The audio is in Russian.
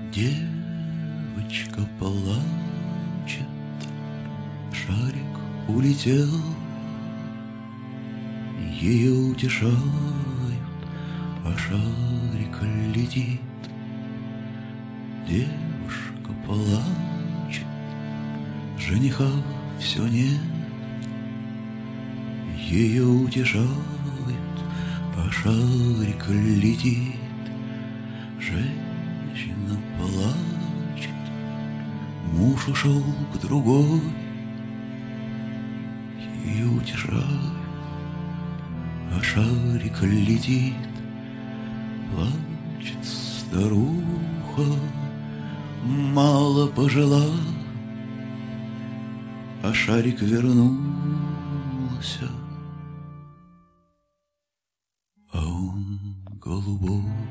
Девочка плачет, шарик улетел, ее утешают, а шарик летит. Девушка плачет, жениха все нет, ее утешают, а шарик летит. Женщина плачет, муж ушел к другой, ее утешают, а шарик летит. Плачет старуха, мало пожила, а шарик вернулся, а он голубой.